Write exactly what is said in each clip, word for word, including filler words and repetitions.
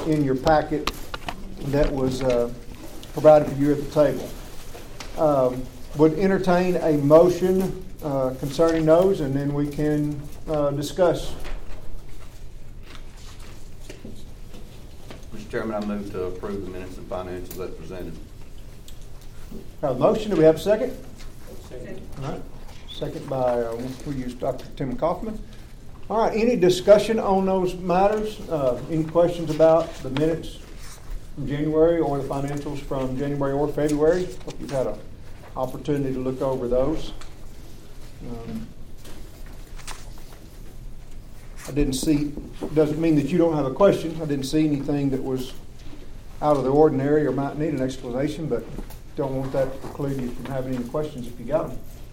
in your packet that was uh, provided for you at the table. Um, would entertain a motion uh, concerning those, and then we can uh, discuss. Mister Chairman, I move to approve the minutes and financials as presented. Have a motion. Do we have a second? Second. All right. Second by, uh, we'll use Doctor Tim Kaufman. All right. Any discussion on those matters? Uh, any questions about the minutes from January or the financials from January or February? Hope you've had an opportunity to look over those. Um, I didn't see, doesn't mean that you don't have a question. I didn't see anything that was out of the ordinary or might need an explanation, but don't want that to preclude you from having any questions if you got them.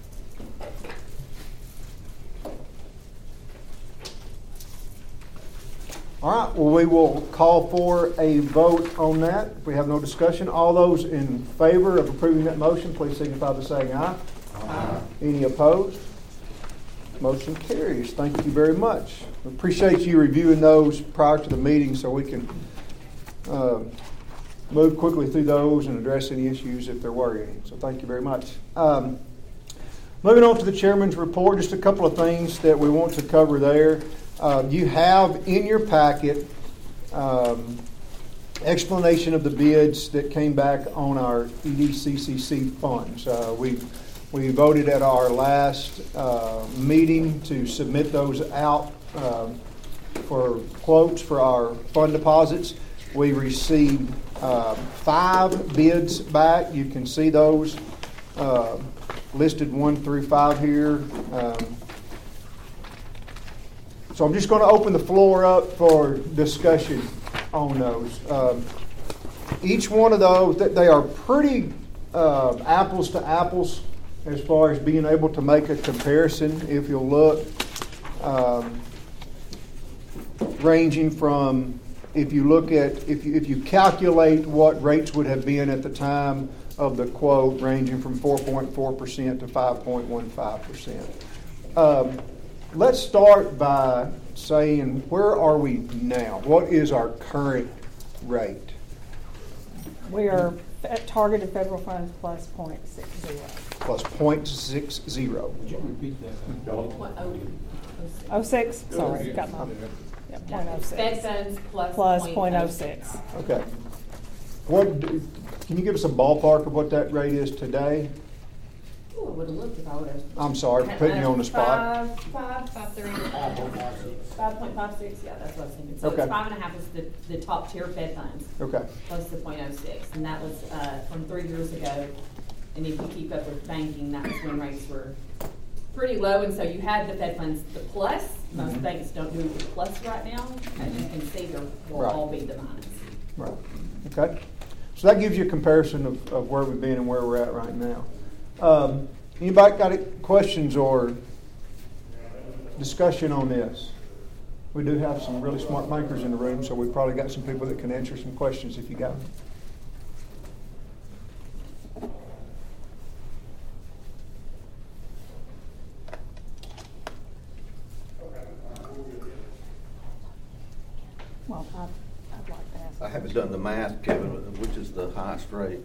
All right, well, we will call for a vote on that. If we have no discussion, all those in favor of approving that motion, please signify by saying aye. Aye. Any opposed? Motion carries. Thank you very much. We appreciate you reviewing those prior to the meeting so we can uh, move quickly through those and address any issues if there were any. So thank you very much. Um, moving on to the chairman's report, just a couple of things that we want to cover there. Uh, you have in your packet um, explanation of the bids that came back on our E D C C C funds. Uh, we we voted at our last uh, meeting to submit those out uh, for quotes for our fund deposits. We received uh, five bids back. You can see those uh, listed one through five here. Um, So I'm just going to open the floor up for discussion on those. Um, each one of those, they are pretty uh, apples to apples as far as being able to make a comparison. If you'll look, um, ranging from, if you look at, if you, if you calculate what rates would have been at the time of the quote, ranging from four point four percent to five point one five percent. Um, Let's start by saying, where are we now? What is our current rate? We are at targeted federal funds plus point six zero. Plus point six zero. Would you repeat that? Oh six, sorry, got my, yeah, point oh Fed six. funds plus, Plus point oh six. Okay. What, do- can you give us a ballpark of what that rate is today? Ooh, I would have looked if I would have. I'm sorry for putting you on the spot. Five, five, five, three. Five point five six, yeah, that's what I was thinking. So Okay. it's five and a half is the, the top tier Fed funds, Okay. plus the point oh six. And that was, uh, from three years ago. And if you keep up with banking, that was when rates were pretty low. And so you had the Fed funds, the plus. Most Mhm. banks don't do the plus right now. As you can see, there will Right. all be the minus. Right. Okay. So that gives you a comparison of, of where we've been and where we're at right now. Um, anybody got any questions or discussion on this? We do have some really smart bankers in the room, so we've probably got some people that can answer some questions if you got them. Well, I'd, I'd like to ask. I haven't done the math, Kevin, which is the highest rate.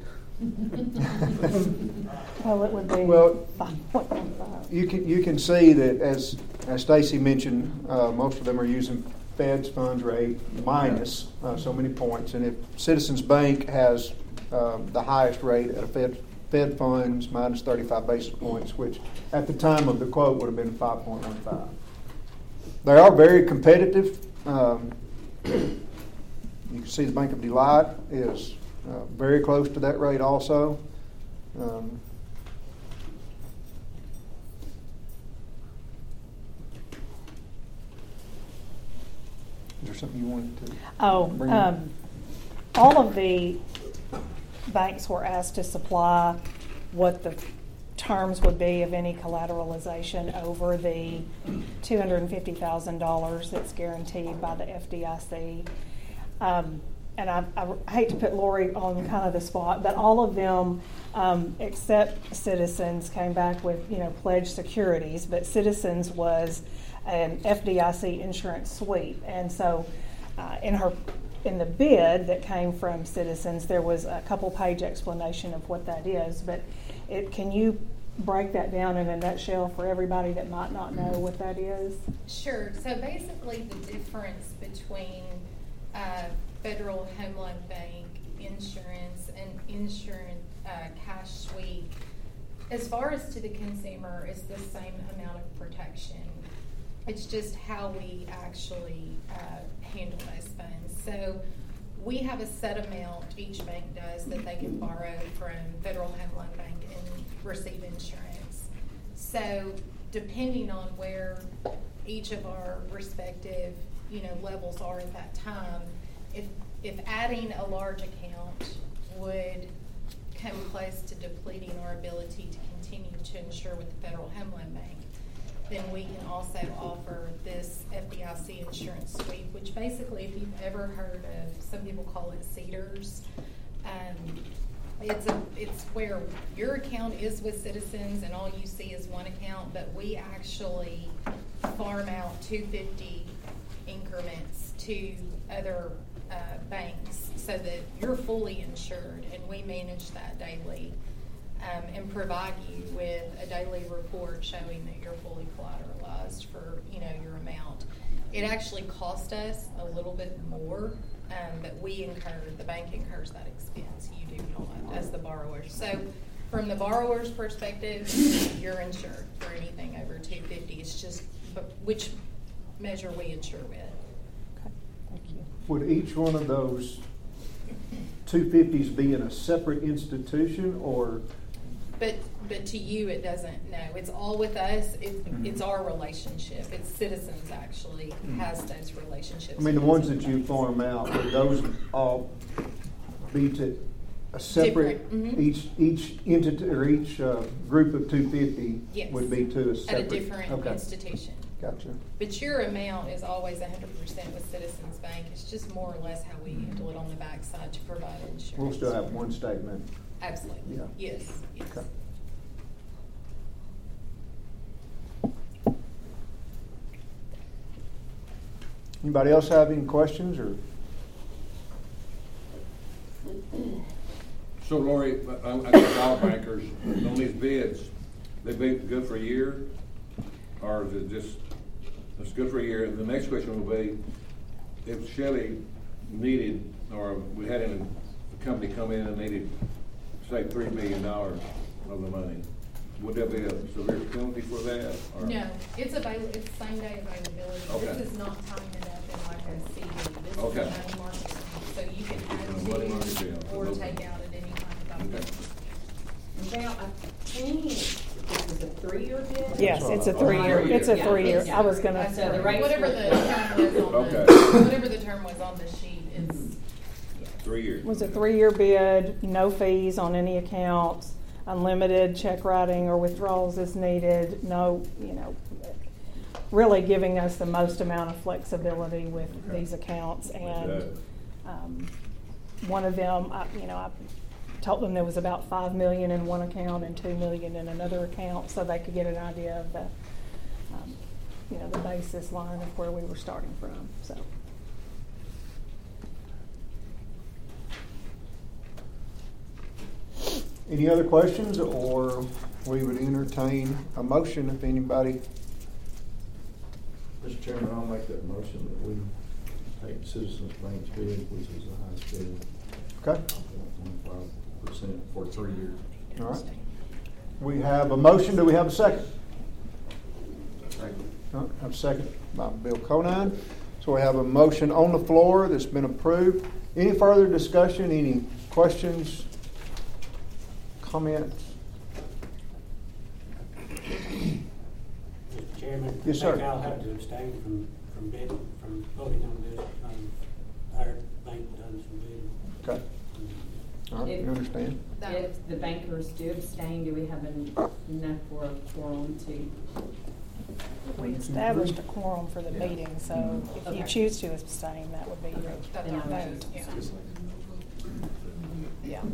Well, it would be Well, five point one five. You can you can see that as as Stacy mentioned, uh, most of them are using Fed's funds rate minus uh, so many points, and if Citizens Bank has uh, the highest rate at a Fed Fed funds minus thirty-five basis points, which at the time of the quote would have been five point one five. They are very competitive. Um, you can see the Bank of Delight is uh, very close to that rate also. Um, Is there something you wanted to Oh, bring up? um, all of the banks were asked to supply what the terms would be of any collateralization over the two hundred fifty thousand dollars that's guaranteed by the F D I C. Um, and I, I hate to put Lori on kind of the spot, but all of them, um, except Citizens, came back with, you know, pledged securities, but Citizens was an F D I C insurance suite. And so uh, in her in the bid that came from Citizens, there was a couple-page explanation of what that is, but it, can you break that down in a nutshell for everybody that might not know what that is? Sure. So basically the difference between uh, Federal Home Loan Bank insurance and insurance uh, cash sweep, as far as to the consumer, is the same amount of protection. It's just how we actually uh, handle those funds. So we have a set amount, each bank does, that they can borrow from Federal Home Loan Bank and receive insurance. So depending on where each of our respective, you know, levels are at that time, if if adding a large account would come close to depleting our ability to continue to insure with the Federal Home Loan Bank, then we can also offer this F D I C insurance sweep, which basically, if you've ever heard of, some people call it CEDARS. Um, it's a, it's where your account is with Citizens and all you see is one account, but we actually farm out two hundred fifty increments to other uh, banks so that you're fully insured, and we manage that daily. Um, and provide you with a daily report showing that you're fully collateralized for, you know, your amount. It actually cost us a little bit more, um, but we incur, the bank incurs that expense. You do not, as the borrower. So from the borrower's perspective, you're insured for anything over two hundred fifty. It's just which measure we insure with. Okay, thank you. Would each one of those two fifties be in a separate institution, or? But but to you, it doesn't. No, it's all with us. It, Mm-hmm. It's our relationship. It's Citizens actually Mm-hmm. has those relationships. I mean, the with ones those that you banks. farm out, would those all be to a separate, Different, mhm. each each entity or each uh, group of two fifty Yes. would be to a At separate? a different Okay. institution. Gotcha. But your amount is always one hundred percent with Citizens Bank. It's just more or less how we handle it on the backside to provide insurance. We'll still have one statement. Absolutely. Yeah. Yes. Yes. Okay. Anybody else have any questions or? So Lori, I, I think all bankers, on these bids, they be good for a year? Or is it just, it's good for a year? The next question will be, if Shelley needed, or we had a company come in and needed, say, three million dollars of the money, would there be a severe penalty for that? or- No, it's avail, it's same day availability. Okay. This is not timing it up in like a C D. This is Okay. a money market, account. So you can A money market add deal. to or take out at any time. Okay. Now, I think this is a three-year bid? Yes, it's a Oh, three-year, three-year. it's a Yeah, three-year. it's- I was gonna. So the rates Whatever will- the term was on the, Okay. whatever the term was on the sheet is, yeah. Three years. Was a three-year bid, no fees on any accounts, unlimited check writing or withdrawals as needed, no, you know, really giving us the most amount of flexibility with Okay. these accounts. Like And that. um, one of them, I, you know, I told them there was about five million in one account and two million in another account, so they could get an idea of the, um, you know, the basis line of where we were starting from. So. Any other questions, or we would entertain a motion if anybody? Mister Chairman, I'll make that motion that we take Citizens Bank's bid, which is the highest bid, Okay, twenty-five percent for three years. all right. We have a motion. Do we have a second? All right, have a second by Bill Conine. So we have a motion on the floor that's been approved. Any further discussion, any questions, comments? Mister Chairman. Yes, sir. I think I'll have to abstain from, from bidding, from voting on this. Um, Our bank done some bidding. Okay, all right, you understand? That- If the bankers do abstain, do we have en- enough for a quorum to? We established a quorum for the meeting, so if you Okay. choose to abstain, that would be your That's Then our I'll vote, choose. yeah. Yeah.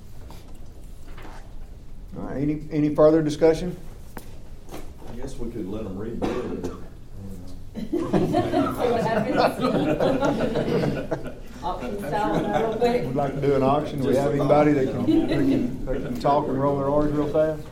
All right, any, any further discussion? I guess we could let them rebid it. See what happens? All auction style real quick. We'd like to do an auction. Do we have anybody that can, that can, that can talk and roll their R's real fast?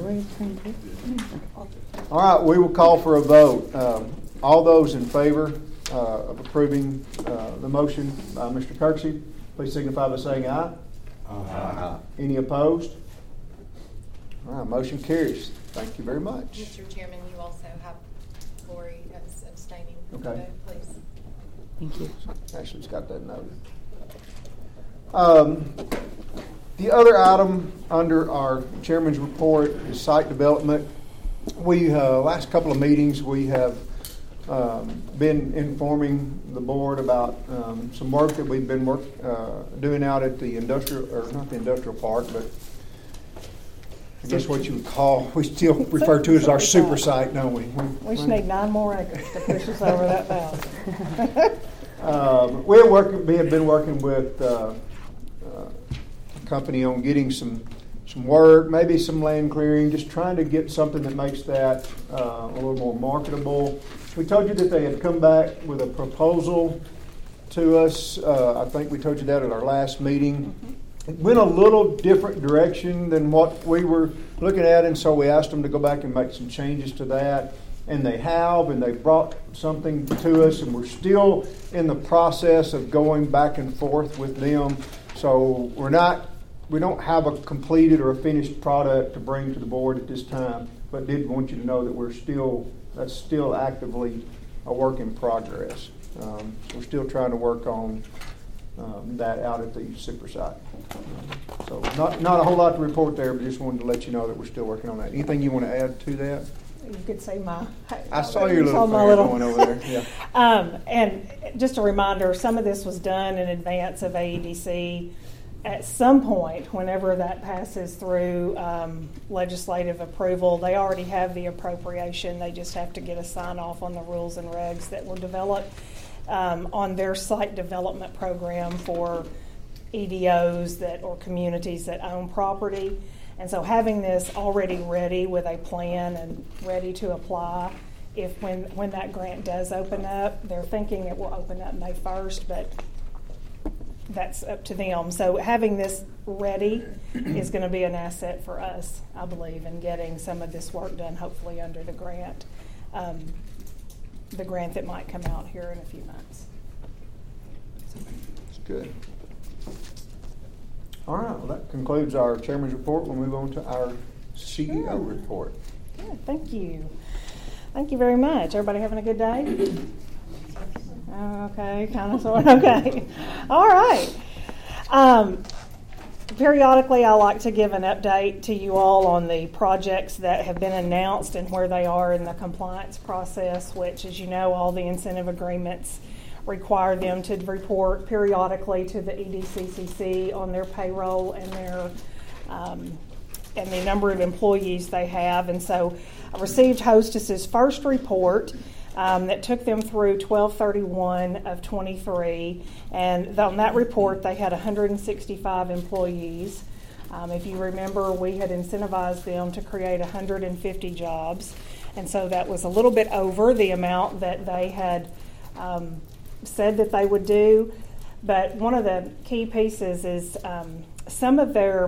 All right, we will call for a vote. Um, all those in favor uh, of approving uh, the motion by Mister Kirksey, please signify by saying aye. Aye. Any opposed? All right, motion carries. Thank you very much. Mister Chairman, you also have Lori as abstaining from the Okay. vote, please. Thank you. Ashley's got that noted. Um, the other item under our chairman's report is site development. We, uh, last couple of meetings, we have um, been informing the board about um, some work that we've been work, uh, doing out at the industrial, or not the industrial park, but I guess what you would call, we still refer to as our super site, don't we? We should need nine more acres to push us over that thousand. Um, we have, work, we have been working with uh, uh, a company on getting some some work, maybe some land clearing, just trying to get something that makes that uh, a little more marketable. We told you that they had come back with a proposal to us. Uh, I think we told you that at our last meeting. It went a little different direction than what we were looking at, and so we asked them to go back and make some changes to that. And they have, and they brought something to us, and we're still in the process of going back and forth with them. So we're not, we don't have a completed or a finished product to bring to the board at this time, but did want you to know that we're still, that's still actively a work in progress. Um, we're still trying to work on um, that out at the super site. So not, not a whole lot to report there, but just wanted to let you know that we're still working on that. Anything you want to add to that? You could see my. I saw your little my finger little- going over there. Yeah. Um, and just a reminder, some of this was done in advance of A E D C. At some point, whenever that passes through um, legislative approval, they already have the appropriation. They just have to get a sign off on the rules and regs that were developed um, on their site development program for E D Os that or communities that own property. And so having this already ready with a plan and ready to apply, if when, when that grant does open up, they're thinking it will open up May first, but that's up to them. So having this ready is going to be an asset for us, I believe, in getting some of this work done, hopefully under the grant, um, the grant that might come out here in a few months. That's good. All right, well, that concludes our chairman's report. We'll move on to our C E O Sure. report. Good, thank you. Thank you very much. Everybody having a good day? Oh, okay, kind of, sort of, okay. All right. Um, periodically, I like to give an update to you all on the projects that have been announced and where they are in the compliance process, which, as you know, all the incentive agreements require them to report periodically to the E D C C C on their payroll and their um, and the number of employees they have. And so I received Hostess's first report um, that took them through twelve thirty-one of twenty-three. And on that report, they had one hundred sixty-five employees. Um, if you remember, we had incentivized them to create one hundred fifty jobs. And so that was a little bit over the amount that they had um, said that they would do. But one of the key pieces is um, some of their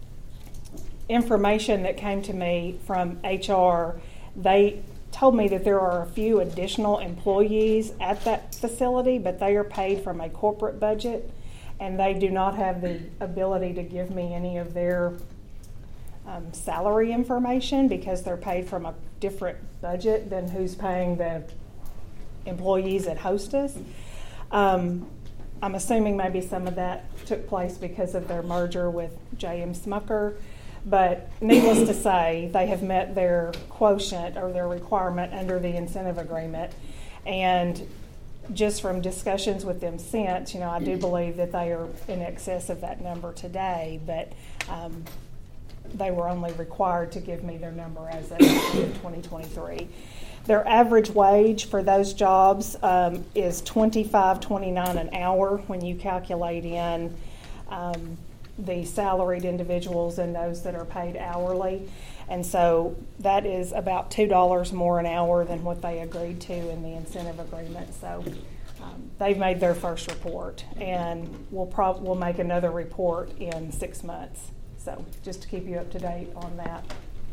information that came to me from H R. They told me that there are a few additional employees at that facility, but they are paid from a corporate budget, and they do not have the ability to give me any of their um, salary information because they're paid from a different budget than who's paying the employees at Hostess. Um, I'm assuming maybe some of that took place because of their merger with J M Smucker. But needless to say, they have met their quotient or their requirement under the incentive agreement. And just from discussions with them since, you know, I do believe that they are in excess of that number today, but um, they were only required to give me their number as of twenty twenty-three. Their average wage for those jobs um, is twenty-five twenty-nine an hour when you calculate in um, the salaried individuals and those that are paid hourly. And so that is about two dollars more an hour than what they agreed to in the incentive agreement. So um, um, they've made their first report, and we'll prob, we'll make another report in six months. So just to keep you up to date on that.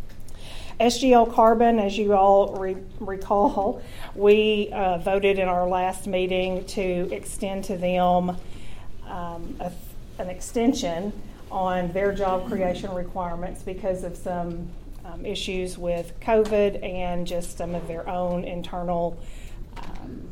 S G L Carbon, as you all re- recall, we uh, voted in our last meeting to extend to them um, a, an extension on their job creation requirements because of some um, issues with COVID and just some of their own internal um,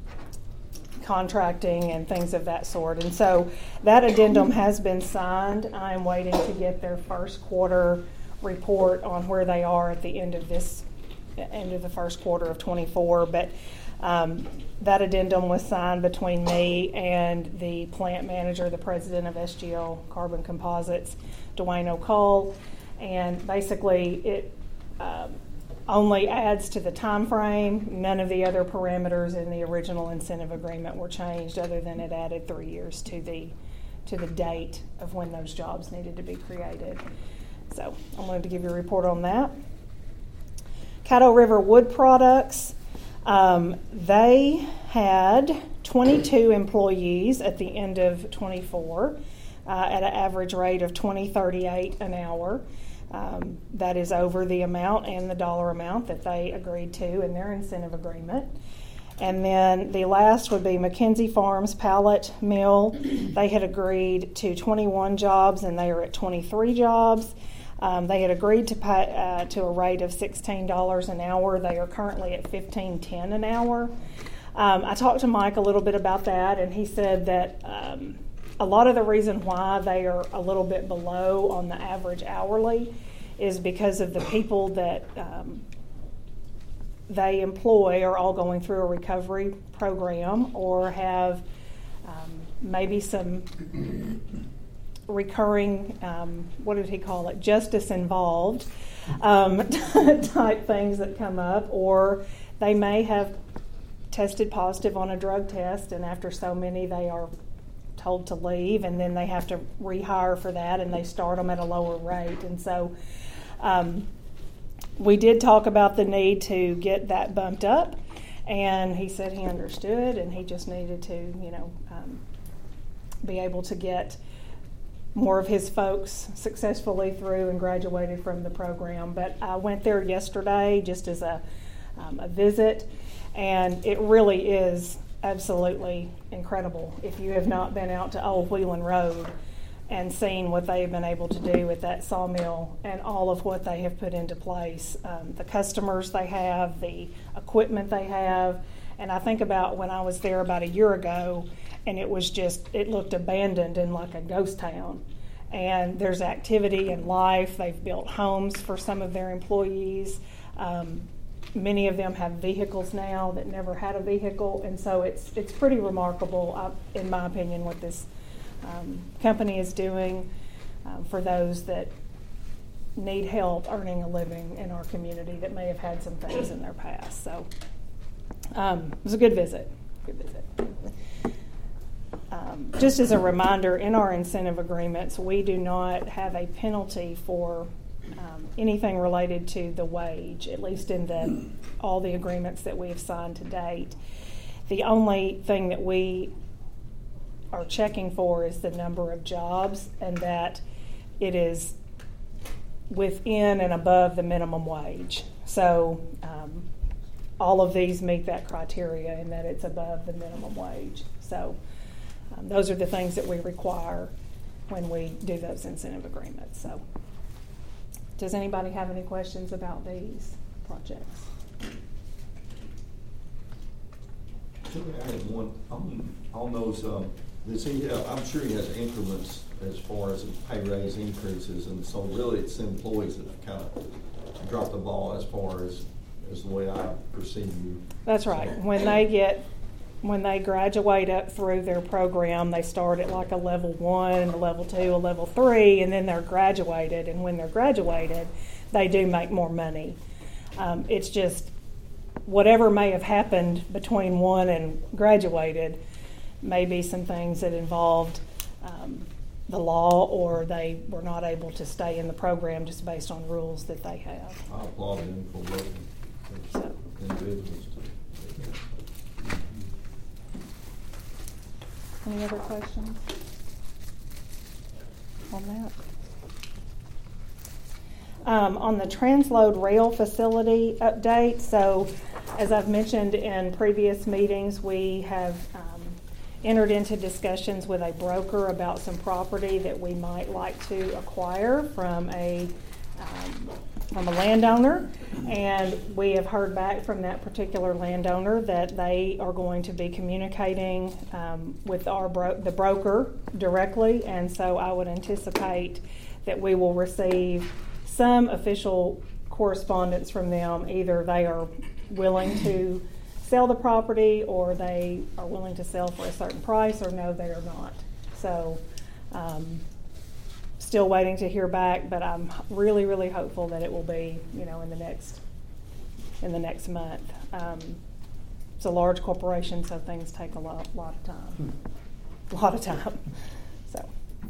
contracting and things of that sort. And so that addendum has been signed. I'm waiting to get their first quarter report on where they are at the end of this, end of the first quarter of twenty-four. But um, that addendum was signed between me and the plant manager, the president of S G L Carbon Composites, Dwayne O'Cole. And basically it um, only adds to the time frame. None of the other parameters in the original incentive agreement were changed, other than it added three years to the to the date of when those jobs needed to be created. So I wanted to give you a report on that. Caddo River Wood Products, um, they had twenty-two employees at the end of twenty-four uh, at an average rate of twenty thirty-eight an hour. Um, that is over the amount and the dollar amount that they agreed to in their incentive agreement. And then the last would be McKenzie Farms Pallet Mill. They had agreed to twenty-one jobs and they are at twenty-three jobs. Um, they had agreed to pay uh, to a rate of sixteen dollars an hour. They are currently at fifteen ten an hour. Um, I talked to Mike a little bit about that, and he said that um, a lot of the reason why they are a little bit below on the average hourly is because of the people that um, they employ are all going through a recovery program or have um, maybe some recurring, um, what did he call it, justice involved um, type things that come up, or they may have tested positive on a drug test, and after so many they are told to leave, and then they have to rehire for that, and they start them at a lower rate. And so um, we did talk about the need to get that bumped up, and he said he understood, and he just needed to, you know, um, be able to get more of his folks successfully through and graduated from the program. But I went there yesterday just as a, um, a visit, and it really is absolutely incredible. If you have not been out to Old Wheeling Road and seen what they've been able to do with that sawmill and all of what they have put into place, um, the customers they have, the equipment they have, and I think about when I was there about a year ago, and it was just, it looked abandoned and like a ghost town. And there's activity and life. They've built homes for some of their employees. Um, many of them have vehicles now that never had a vehicle, and so it's it's pretty remarkable, uh, in my opinion, what this um, company is doing um, for those that need help earning a living in our community that may have had some things in their past. So um, it was a good visit. Good visit. Um, just as a reminder, in our incentive agreements, we do not have a penalty for um, anything related to the wage, at least in the all the agreements that we have signed to date. The only thing that we are checking for is the number of jobs, and that it is within and above the minimum wage. So um, all of these meet that criteria in that it's above the minimum wage. So Um, those are the things that we require when we do those incentive agreements. So, does anybody have any questions about these projects? I had one on, on those. Um, does he have, I'm sure he has increments as far as pay raise increases, and so really it's the employees that have kind of dropped the ball as far as as the way I perceive you. That's right. When they get When they graduate up through their program, they start at like a level one, a level two, a level three, and then they're graduated. And when they're graduated, they do make more money. Um, it's just whatever may have happened between one and graduated, may be some things that involved um, the law, or they were not able to stay in the program just based on rules that they have. I applaud them for working for So. individuals. Any other questions on that? Um, on the transload rail facility update, so as I've mentioned in previous meetings, we have um, entered into discussions with a broker about some property that we might like to acquire from a um, from a landowner, and we have heard back from that particular landowner that they are going to be communicating um, with our bro- the broker directly, and so I would anticipate that we will receive some official correspondence from them. Either they are willing to sell the property, or they are willing to sell for a certain price, or no, they are not. So um, still waiting to hear back, but I'm really, really hopeful that it will be, you know, in the next in the next month. Um, it's a large corporation, so things take a lot, lot of time. A lot of time. So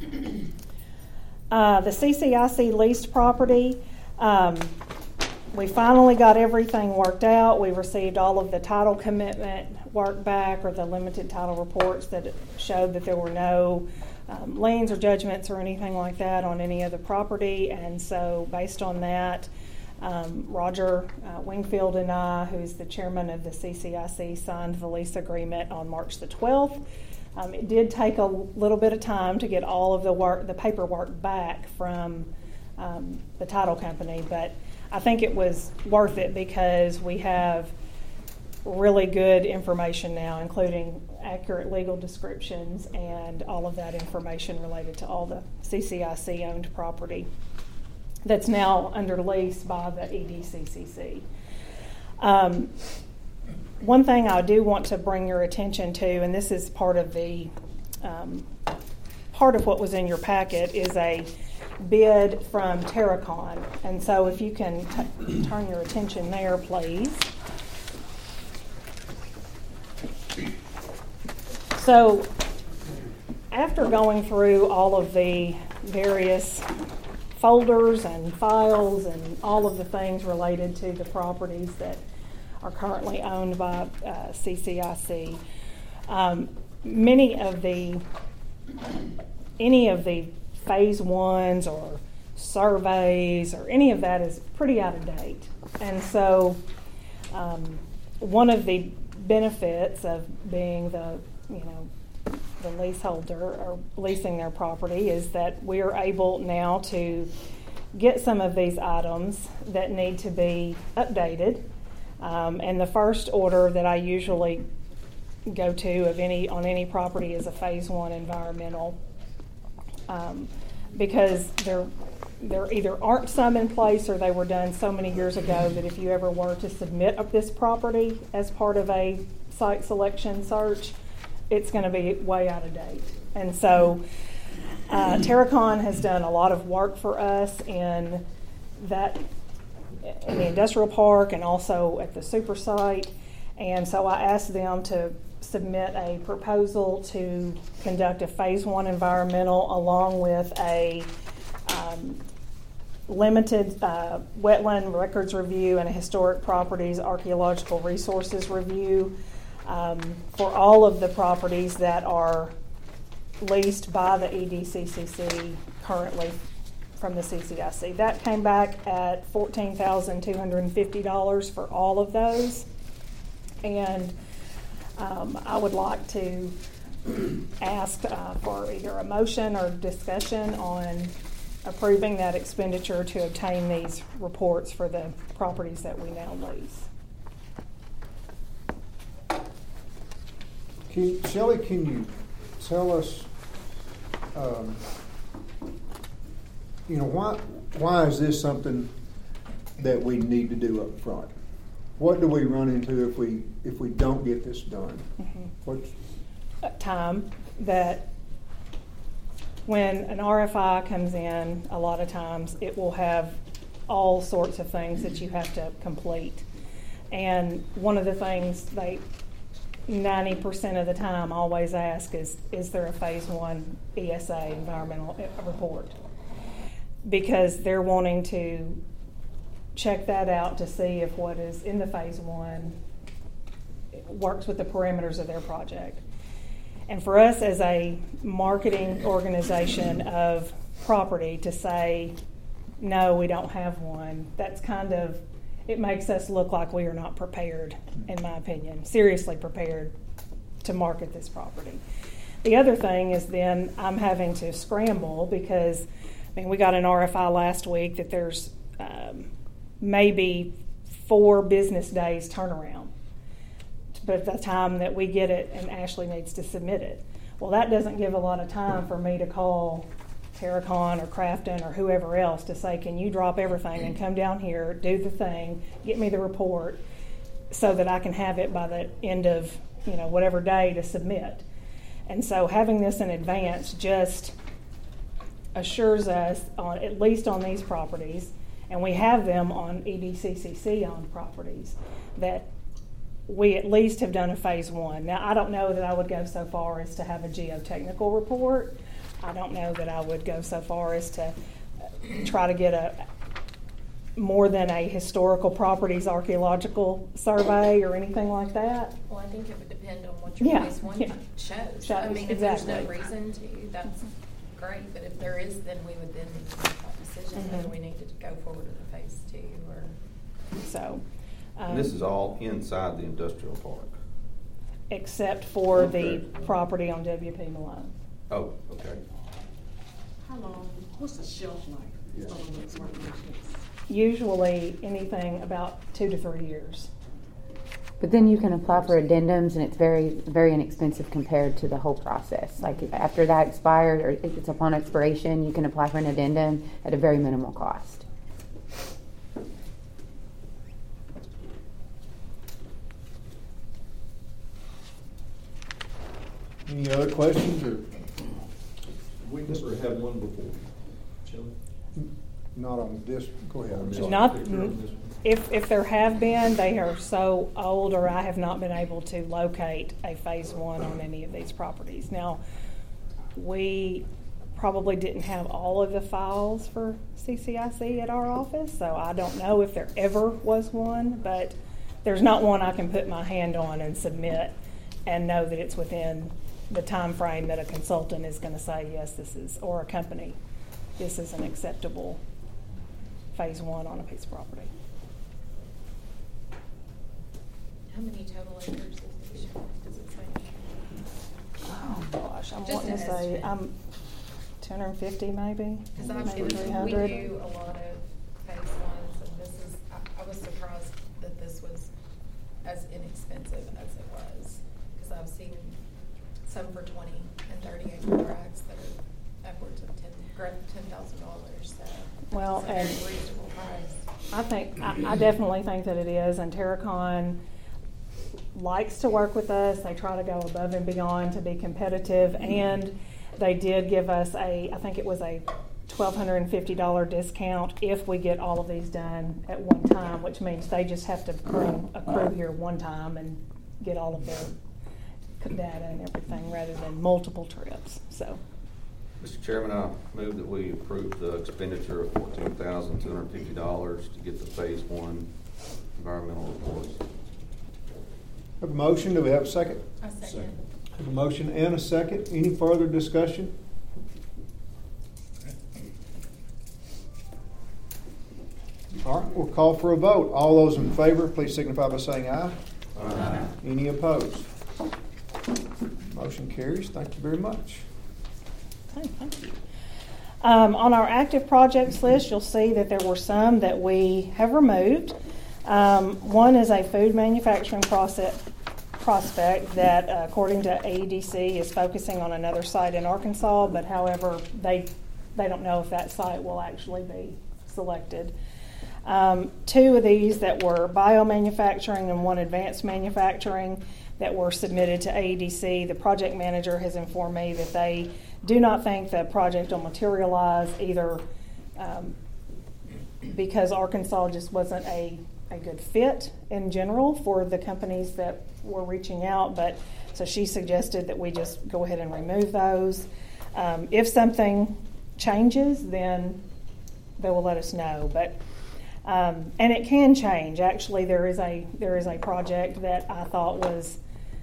uh, the C C I C leased property. Um, We finally got everything worked out. We received all of the title commitment work back, or the limited title reports that showed that there were no um, liens or judgments or anything like that on any of the property. And so based on that, um, Roger uh, Wingfield and I, who's the chairman of the C C I C, signed the lease agreement on March the twelfth. Um, it did take a little bit of time to get all of the work, the paperwork back from um, the title company, but I think it was worth it because we have really good information now, including accurate legal descriptions and all of that information related to all the C C I C owned property that's now under lease by the E D C C C. Um, one thing I do want to bring your attention to, and this is part of the um, part of what was in your packet, is a bid from Terracon. And so if you can t- turn your attention there, please. So after going through all of the various folders and files and all of the things related to the properties that are currently owned by uh, C C I C, um, many of the any of the phase ones or surveys or any of that is pretty out of date. And so um, one of the benefits of being the, you know, the leaseholder or leasing their property is that we are able now to get some of these items that need to be updated. Um, and the first order that I usually go to of any on any property is a phase one environmental. Um, because there, there either aren't some in place, or they were done so many years ago that if you ever were to submit of this property as part of a site selection search, it's going to be way out of date. And so uh, Terracon has done a lot of work for us in that, in the industrial park and also at the super site. And so I asked them to submit a proposal to conduct a phase one environmental along with a um, limited uh, wetland records review and a historic properties archaeological resources review um, for all of the properties that are leased by the E D C C C currently from the C C I C. That came back at fourteen thousand two hundred fifty dollars for all of those. And Um, I would like to ask uh, for either a motion or discussion on approving that expenditure to obtain these reports for the properties that we now lease. Can, Shelley, can you tell us, um, you know, why why is this something that we need to do up front? What do we run into if we if we don't get this done? Mm-hmm. What's Time that when an R F I comes in, a lot of times it will have all sorts of things that you have to complete. And one of the things they ninety percent of the time always ask is, is there a phase one E S A environmental report? Because they're wanting to check that out to see if what is in the phase one works with the parameters of their project. And for us as a marketing organization of property to say, no, we don't have one, that's kind of, it makes us look like we are not prepared, in my opinion, seriously prepared to market this property. The other thing is then I'm having to scramble because, I mean, we got an R F I last week that there's um, maybe four business days turnaround. But at the time that we get it and Ashley needs to submit it. Well, that doesn't give a lot of time for me to call Terracon or Crafton or whoever else to say, can you drop everything and come down here, do the thing, get me the report so that I can have it by the end of, you know, whatever day to submit. And so having this in advance just assures us, on, at least on these properties, and we have them on E D C C C owned properties, that we at least have done a phase one. Now, I don't know that I would go so far as to have a geotechnical report. I don't know that I would go so far as to try to get a more than a historical properties archaeological survey or anything like that. Well, I think it would depend on what your Yeah, phase one yeah. shows. Shows, I mean, if there's no exactly. reason to, that's great, but if there is, then we would then need to make that decision whether Mhm. we needed to go forward with a phase two or. So, um, And this is all inside the industrial park? except for the Okay. property on W P Malone. Oh, okay. How long, what's the shelf life of those workstations? Usually anything about two to three years. But then you can apply for addendums, and it's very, very inexpensive compared to the whole process. Like if after that expired, or if it's upon expiration, you can apply for an addendum at a very minimal cost. Any other questions or We never had one before. Shelley? not on this? Go ahead. I'm sorry. Not, Picture on this one. if, if there have been, they are so old, or I have not been able to locate a phase one on any of these properties. Now, we probably didn't have all of the files for C C I C at our office, so I don't know if there ever was one, but there's not one I can put my hand on and submit and know that it's within the time frame that a consultant is going to say, yes, this is, or a company, this is an acceptable phase one on a piece of property. How many total acres is the shelf? Does it say? Oh, gosh, I'm Just wanting an to say, estimate. um, two hundred fifty maybe, Because I've maybe seen, three we hundred. do a lot of phase ones, and this is, I, I was surprised that this was as inexpensive as it was. Because I've seen some for twenty and thirty acre tracts that are upwards of ten, ten thousand dollars, so. Well, it's a and- very reasonable price. I think, I, I definitely think that it is, and Terracon likes to work with us. They try to go above and beyond to be competitive, and they did give us a, I think it was a twelve hundred fifty dollars discount if we get all of these done at one time, which means they just have to bring a crew here one time and get all of their data and everything, rather than multiple trips, so. Mister Chairman, I move that we approve the expenditure of fourteen thousand two hundred fifty dollars to get the phase one environmental reports. Have a motion, do we have a second? A second. Have a motion and a second. Any further discussion? All right, we'll call for a vote. All those in favor, please signify by saying aye. Aye. Any opposed? Motion carries. Thank you very much. Okay, thank you. Um, on our active projects list, you'll see that there were some that we have removed. Um, one is a food manufacturing process, prospect that, uh, according to A E D C, is focusing on another site in Arkansas, but however, they, they don't know if that site will actually be selected. Um, two of these that were biomanufacturing and one advanced manufacturing that were submitted to A E D C. The project manager has informed me that they do not think the project will materialize, either um, because Arkansas just wasn't a, a good fit in general for the companies that were reaching out, but so she suggested that we just go ahead and remove those. Um, if something changes, then they will let us know. But um, and it can change. Actually, there is a there is a project that I thought was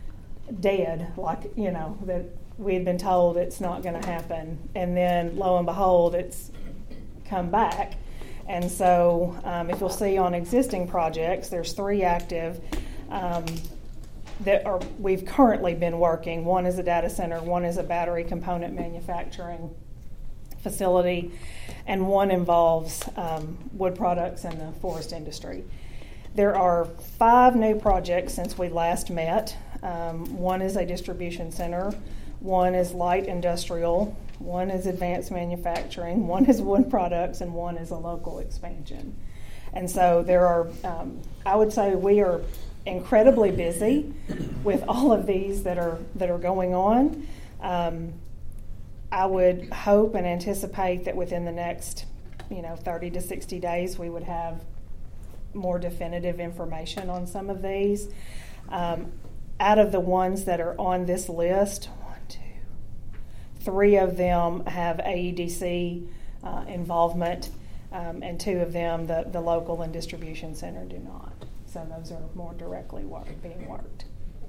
dead, like, you know, that we had been told it's not going to happen. And then lo and behold, it's come back. And so um, if you'll see on existing projects, there's three active um, that are we've currently been working. One is a data center, one is a battery component manufacturing facility, and one involves um, wood products and the forest industry. There are five new projects since we last met. Um, one is a distribution center, one is light industrial, one is advanced manufacturing, one is wood products, and one is a local expansion. And so there are, um, I would say we are incredibly busy with all of these that are that are going on. Um, I would hope and anticipate that within the next, you know, thirty to sixty days, we would have more definitive information on some of these. Um, out of the ones that are on this list, one, two, three of them have A E D C uh, involvement, um, and two of them, the, the local and distribution center, do not. So those are more directly work, being worked.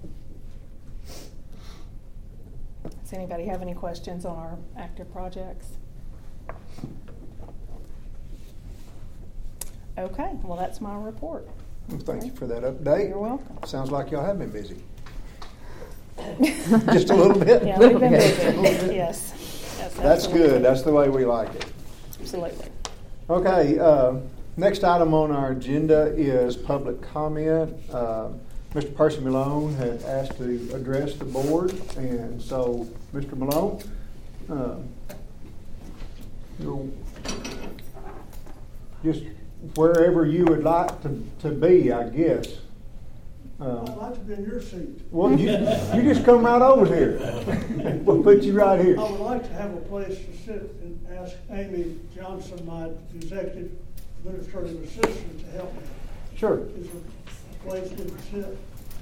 Does anybody have any questions on our active projects? Okay, well, that's my report. Well, thank you for that update. You're welcome. Sounds like y'all have been busy. Just a little bit? Yeah, we've been Okay. busy, yes. yes That's absolutely. good. That's the way we like it. Absolutely. Okay, uh, next item on our agenda is public comment. Uh, Mister Percy Malone had asked to address the board, and so, Mister Malone, uh, you'll just wherever you would like to, to be, I guess. Uh, I'd like to be in your seat. well, you, you just come right over here. We'll put you right here. I would like to have a place to sit and ask Amy Johnson, my executive administrative assistant, to help me. Sure. Is there a place we can sit?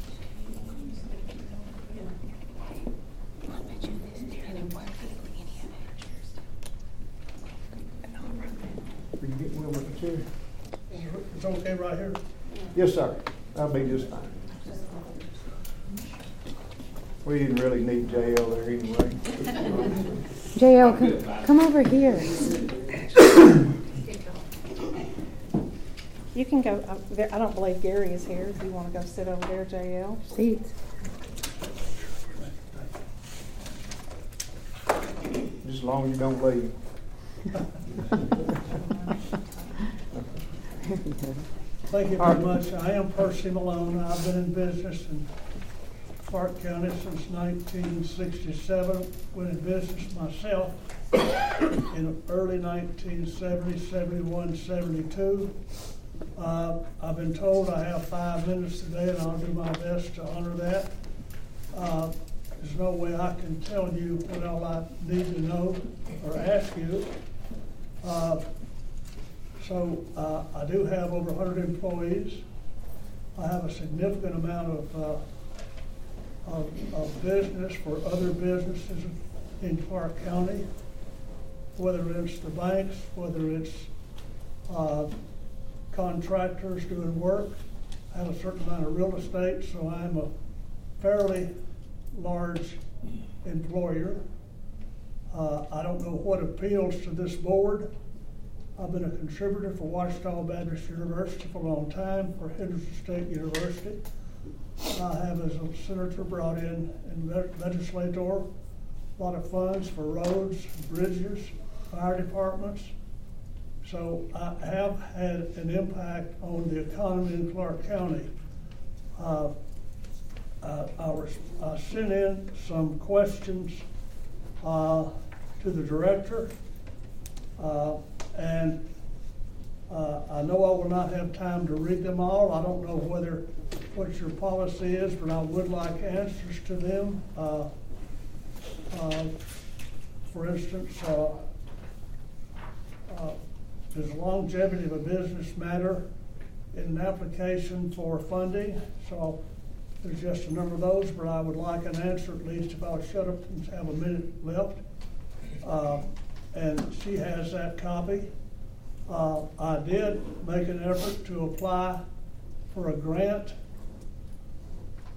Will you get one with the chair? It's okay right here? Yes, sir. That'll be just fine. We didn't really need J L there anyway. J L, come, come over here. You can go, uh, there, I don't believe Gary is here. If you want to go sit over there, J L. Seats. Just as long as you don't leave. Thank you very much. I am Percy Malone. I've been in business in Clark County since nineteen sixty-seven. Went in business myself in early nineteen seventy, seventy-one, seventy-two. Uh, I've been told I have five minutes today, and I'll do my best to honor that. Uh, there's no way I can tell you what all I need to know or ask you. Uh, So uh, I do have over one hundred employees. I have a significant amount of, uh, of, of business for other businesses in Clark County, whether it's the banks, whether it's uh, contractors doing work. I have a certain amount of real estate, so I'm a fairly large employer. Uh, I don't know what appeals to this board. I've been a contributor for Ouachita Baptist University for a long time, for Henderson State University. I have, as a senator, brought in and legislator a lot of funds for roads, bridges, fire departments. So I have had an impact on the economy in Clark County. Uh, uh, I, was, I sent in some questions uh, to the director. Uh, And uh, I know I will not have time to read them all. I don't know whether what your policy is, but I would like answers to them. Uh, uh, for instance, uh, uh, does longevity of a business matter in an application for funding? So there's just a number of those, but I would like an answer at least if I'll shut up and have a minute left. Uh, and she has that copy. Uh, I did make an effort to apply for a grant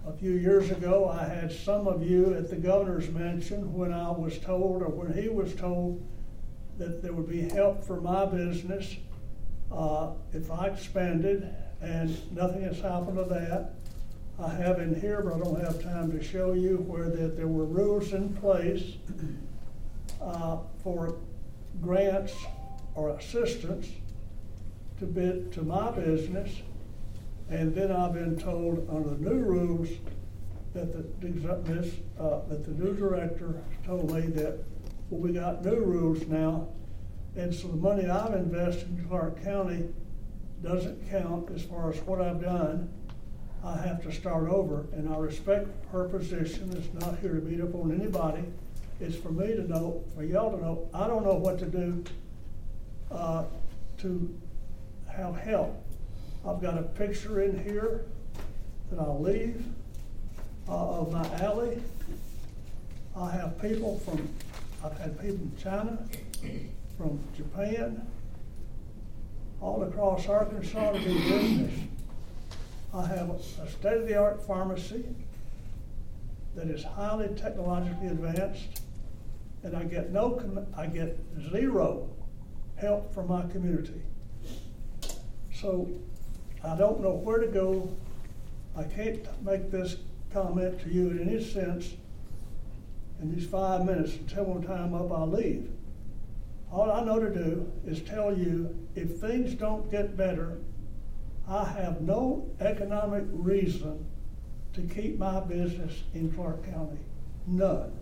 A few years ago, I had some of you at the governor's mansion when I was told, or when he was told, that there would be help for my business uh, if I expanded, and nothing has happened to that. I have in here, but I don't have time to show you, where that there were rules in place uh, for grants or assistance to bid to my business. And then I've been told under the new rules that the, this, uh, that the new director told me that, well, we got new rules now, and so the money I've invested in Clark County doesn't count as far as what I've done. I have to start over, and I respect her position. It's not here to beat up on anybody. It's for me to know, for y'all to know, I don't know what to do uh, to have help. I've got a picture in here that I'll leave uh, of my alley. I have people from, I've had people from China, from Japan, all across Arkansas to do business. I have a state-of-the-art pharmacy that is highly technologically advanced, and I get no, com- I get zero help from my community. So I don't know where to go. I can't make this comment to you in any sense in these five minutes until one time up I'll leave. All I know to do is tell you, if things don't get better, I have no economic reason to keep my business in Clark County. None.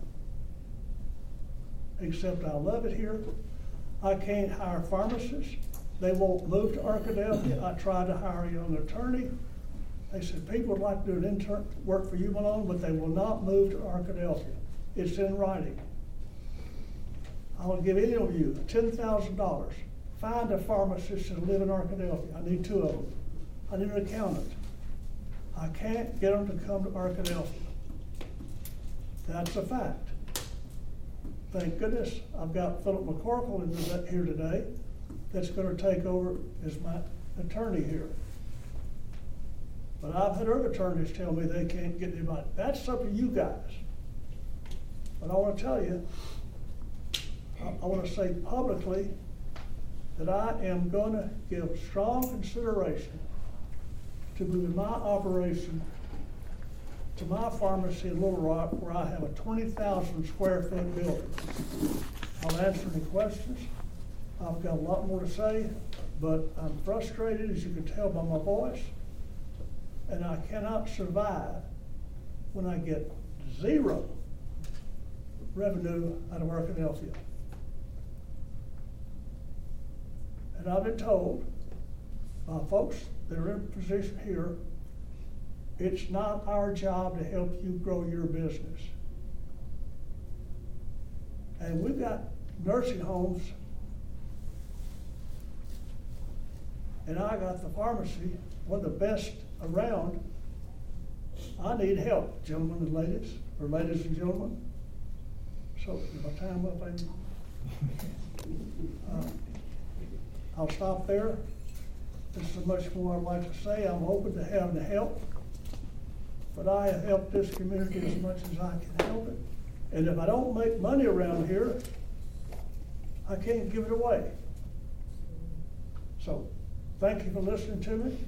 Except I love it here. I can't hire pharmacists. They won't move to Arkadelphia. I tried to hire a young attorney. They said people would like to do an intern work for you, Malone, but they will not move to Arkadelphia. It's in writing. I will give any of you ten thousand dollars. Find a pharmacist to live in Arkadelphia. I need two of them. I need an accountant. I can't get them to come to Arkadelphia. That's a fact. Thank goodness I've got Philip McCorkle in the, here today that's going to take over as my attorney here. But I've had other attorneys tell me they can't get anybody. That's up to you guys. But I want to tell you, I, I want to say publicly that I am going to give strong consideration to moving my operation to my pharmacy in Little Rock, where I have a twenty thousand square foot building. I'll answer any questions. I've got a lot more to say, but I'm frustrated, as you can tell by my voice, and I cannot survive when I get zero revenue out of Arkadelphia. And I've been told by folks that are in position here, it's not our job to help you grow your business. And we've got nursing homes, and I got the pharmacy, one of the best around. I need help, gentlemen and ladies, or ladies and gentlemen. So, is my time up? Uh, I'll stop there. There's so much more I'd like to say. I'm open to having the help, but I have helped this community as much as I can help it. And if I don't make money around here, I can't give it away. So, thank you for listening to me.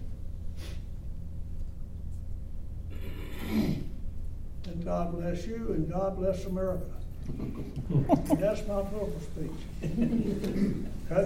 And God bless you, and God bless America. And that's my political speech. Okay?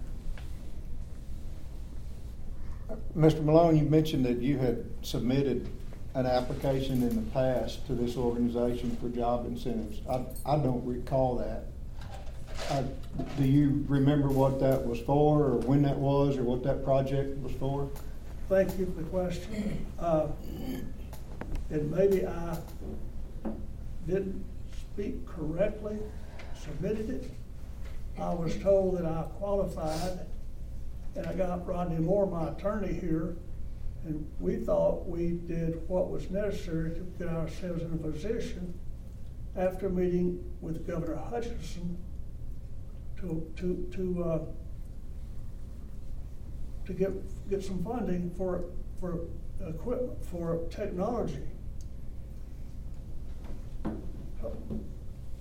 Mister Malone, you mentioned that you had submitted an application in the past to this organization for job incentives. I, I don't recall that. I, do you remember what that was for, or when that was, or what that project was for? Thank you for the question. Uh, and maybe I didn't speak correctly, submitted it. I was told that I qualified, and I got Rodney Moore, my attorney, here, and we thought we did what was necessary to get ourselves in a position after meeting with Governor Hutchinson to to to uh, to get get some funding for for equipment, for technology.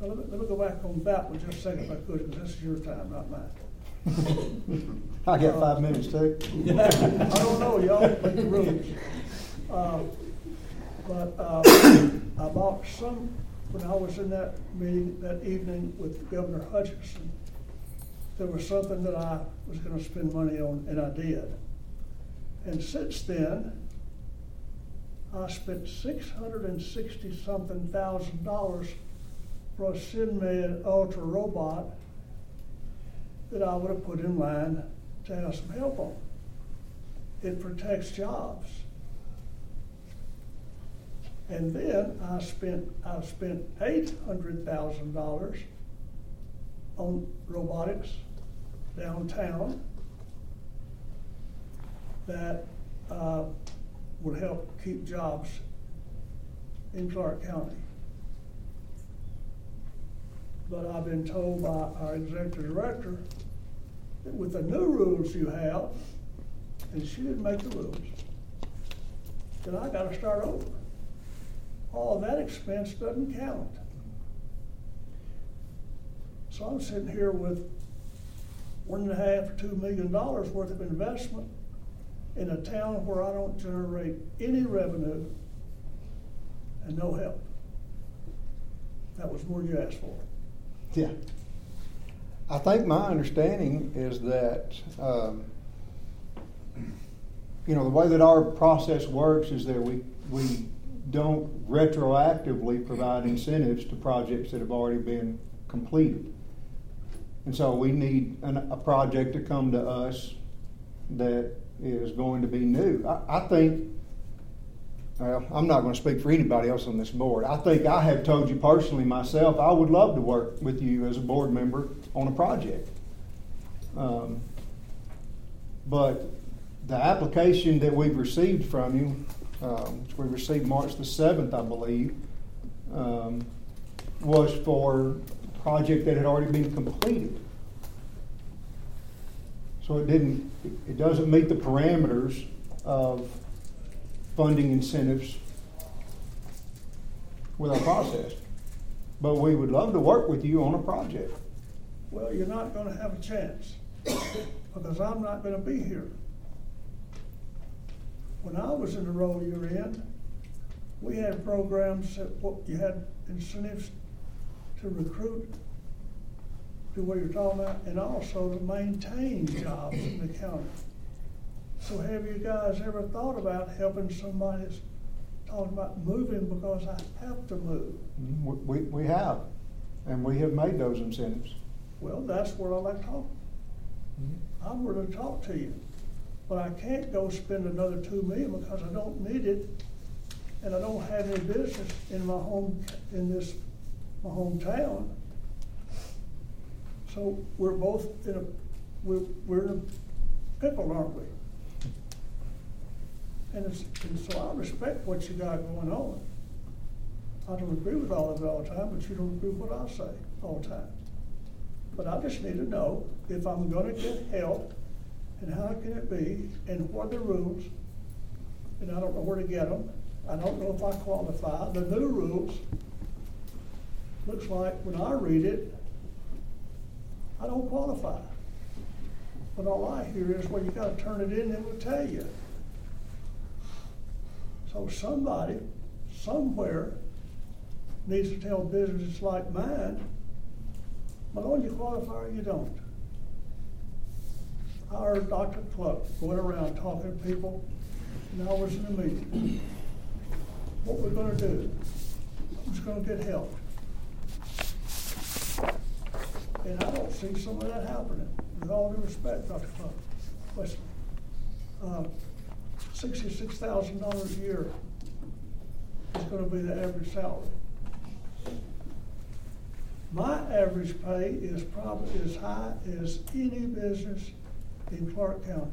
Now, let me, let me go back on that one just a second if I could, because this is your time, not mine. I got five minutes too. I don't know, y'all make the rules. Uh, But uh, I bought some, when I was in that meeting that evening with Governor Hutchinson, there was something that I was gonna spend money on, and I did. And since then, I spent six hundred and sixty something thousand dollars for a SynMed Ultra robot that I would have put in line to have some help on. It protects jobs. And then I spent, I spent eight hundred thousand dollars on robotics downtown that uh, would help keep jobs in Clark County. But I've been told by our executive director that with the new rules you have, and she didn't make the rules, that I gotta start over. All that expense doesn't count. So I'm sitting here with one and a half or two million dollars worth of investment in a town where I don't generate any revenue and no help. That was more than you asked for. Yeah. I think my understanding is that, um, you know, the way that our process works is that we, we don't retroactively provide incentives to projects that have already been completed. And so we need an, a project to come to us that is going to be new. I, I think, well, I'm not going to speak for anybody else on this board. I think I have told you personally myself, I would love to work with you as a board member on a project. Um, but the application that we've received from you, um, which we received March the seventh, I believe, um, was for a project that had already been completed. So it didn't, it doesn't meet the parameters of funding incentives with our process. But we would love to work with you on a project. Well, you're not gonna have a chance, because I'm not gonna be here. When I was in the role you're in, we had programs that, what, you had incentives to recruit, do what you're talking about, and also to maintain jobs in the county. So have you guys ever thought about helping somebody that's talking about moving because I have to move? We, we have, and we have made those incentives. Well, that's where I like to talk. Mm-hmm. I'm willing to talk to you, but I can't go spend another two million because I don't need it, and I don't have any business in my home, in this, my hometown. So we're both in a, we're, we're in a pickle, aren't we? And, it's, and so I respect what you got going on. I don't agree with all of it all the time, but you don't agree with what I say all the time. But I just need to know if I'm gonna get help, and how can it be, and what are the rules, and I don't know where to get them. I don't know if I qualify. The new rules, looks like when I read it, I don't qualify. But all I hear is, well, you gotta turn it in and we'll tell you. So somebody, somewhere, needs to tell businesses like mine, but on you qualify or you don't. I heard Doctor Cluck going around talking to people, and I was in a meeting. What we're gonna do, who's gonna get help? And I don't see some of that happening, with all due respect, Doctor Cluck. Listen, uh, sixty-six thousand dollars a year is gonna be the average salary. My average pay is probably as high as any business in Clark County.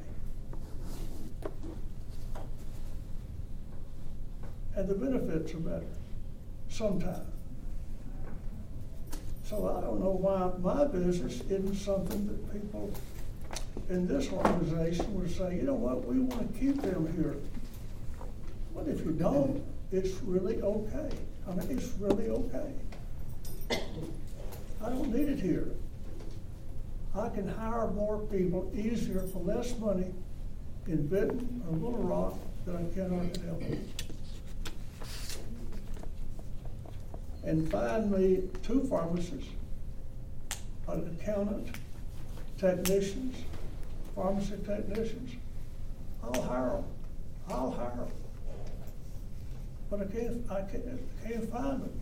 And the benefits are better, sometimes. So I don't know why my business isn't something that people in this organization would say, you know what, we want to keep them here. But if you don't, it's really okay. I mean, it's really okay. I don't need it here. I can hire more people easier for less money in Benton or Little Rock than I can Arkadelphia. And find me two pharmacists, an accountant, technicians, pharmacy technicians. I'll hire them. I'll hire them. But I can't, I can't, I can't find them.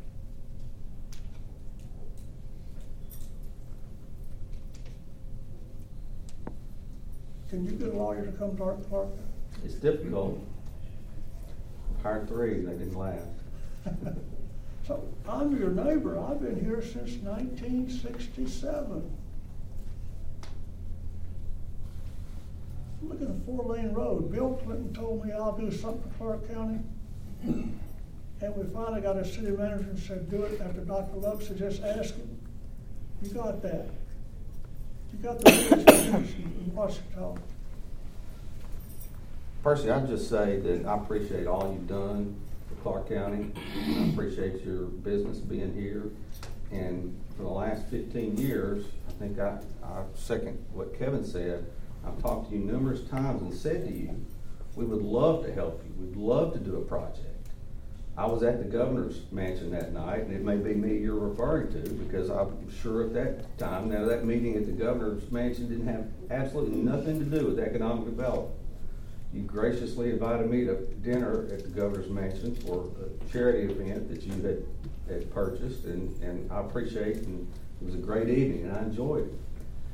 Can you get a lawyer to come to our Clark? It's difficult. Hired three, they didn't last. So I'm your neighbor. I've been here since nineteen sixty-seven. Look at the four-lane road. Bill Clinton told me I'll do something for Clark County. And we finally got a city manager and said, do it after Doctor Love said, just ask him. You got that. You got the in Washington. Percy, I'd just say that I appreciate all you've done for Clark County. I appreciate your business being here. And for the last fifteen years, I think I, I second what Kevin said. I've talked to you numerous times and said to you, we would love to help you. We'd love to do a project. I was at the governor's mansion that night, and it may be me you're referring to, because I'm sure at that time, now that meeting at the governor's mansion didn't have absolutely nothing to do with economic development. You graciously invited me to dinner at the governor's mansion for a charity event that you had, had purchased, and, and I appreciate it, and it was a great evening, and I enjoyed it.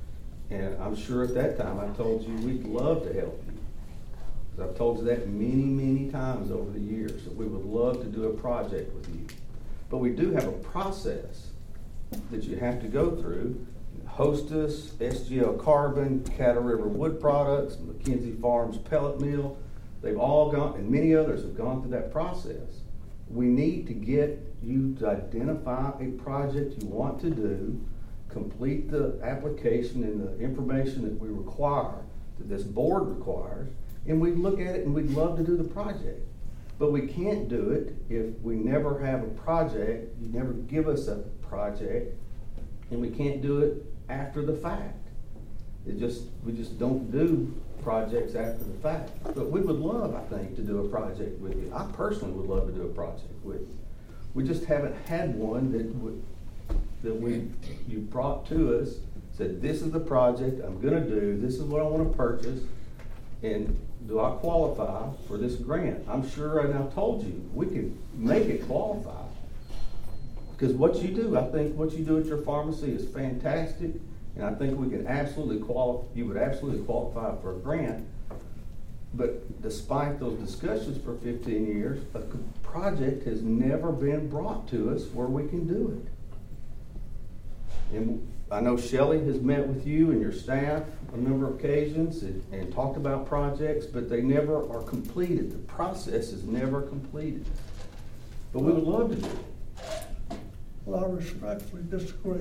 And I'm sure at that time I told you we'd love to help you. I've told you that many, many times over the years, that we would love to do a project with you. But we do have a process that you have to go through. Hostess, S G L Carbon, Cattle River Wood Products, McKenzie Farms Pellet Mill, they've all gone, and many others have gone through that process. We need to get you to identify a project you want to do, complete the application and the information that we require, that this board requires, and we'd look at it and we'd love to do the project. But we can't do it if we never have a project, you never give us a project, and we can't do it after the fact. It just, we just don't do projects after the fact. But we would love, I think, to do a project with you. I personally would love to do a project with you. We just haven't had one that would, that we, you brought to us, said, this is the project I'm gonna do, this is what I wanna purchase, and do I qualify for this grant? I'm sure, and I've told you, we can make it qualify. Because what you do, I think what you do at your pharmacy is fantastic, and I think we can absolutely qualify, you would absolutely qualify for a grant. But despite those discussions for fifteen years, a project has never been brought to us where we can do it. And I know Shelley has met with you and your staff a number of occasions and, and talked about projects, but they never are completed. The process is never completed. But we would love to do it. Well, I respectfully disagree.